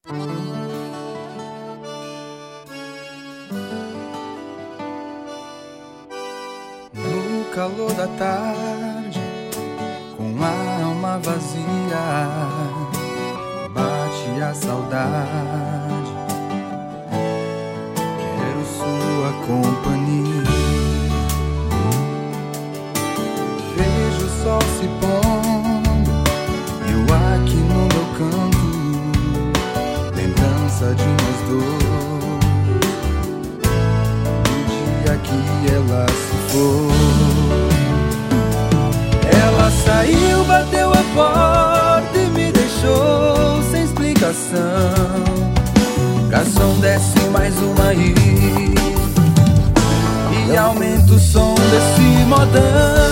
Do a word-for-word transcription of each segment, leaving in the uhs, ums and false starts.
No calor da tarde, com a alma vazia, bate a saudade. Quero sua companhia. Vejo o sol se pondo, eu aqui no meu canto, lembrança de nós dois, do dia que ela se foi. Ela saiu, bateu a porta e me deixou sem explicação. Garçom, desce mais uma aí e aumenta o som desse modão.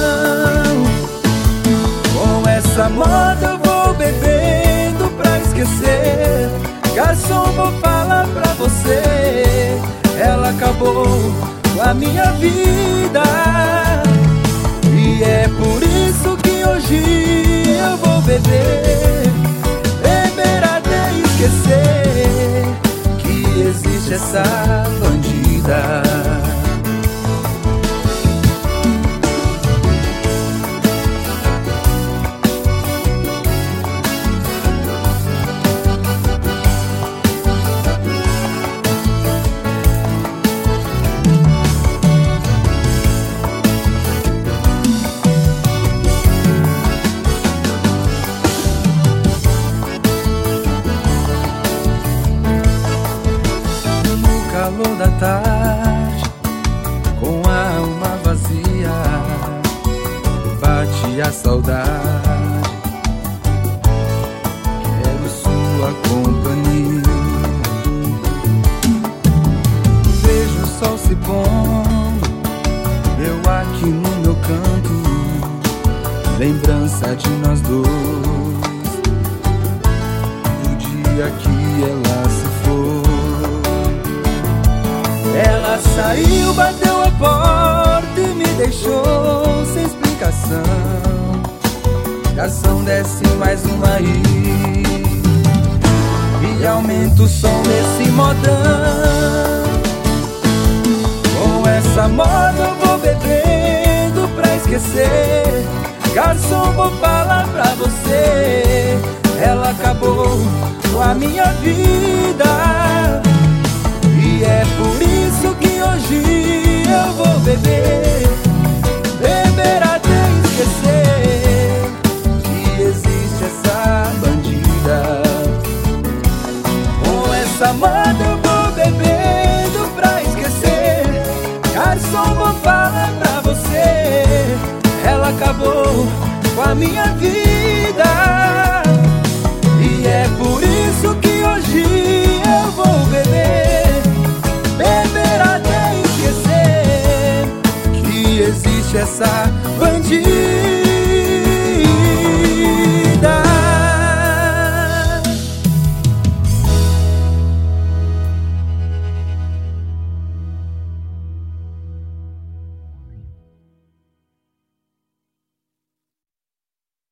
Com essa moda eu vou bebendo pra esquecer. Garçom, vou falar pra você, ela acabou com a minha vida. E é por isso que hoje eu vou beber, beber até esquecer que existe essa bandida. Calor da tarde, com a alma vazia, bate a saudade. Quero sua companhia. Vejo o sol se pondo, eu aqui no meu canto, lembrança de nós dois, do dia que ela se foi. Ela saiu, bateu a porta e me deixou sem explicação. Garçom, desce mais uma aí e aumenta o som desse modão. Com essa moda eu vou bebendo pra esquecer. Garçom, vou falar pra você, ela acabou com a minha vida. E é por isso que hoje eu vou beber, beber até esquecer que existe essa bandida. Com essa moda eu vou bebendo pra esquecer. Garçom, vou falar pra você, ela acabou com a minha vida. E é por isso que hoje eu vou beber, beber até esquecer que existe essa bandida.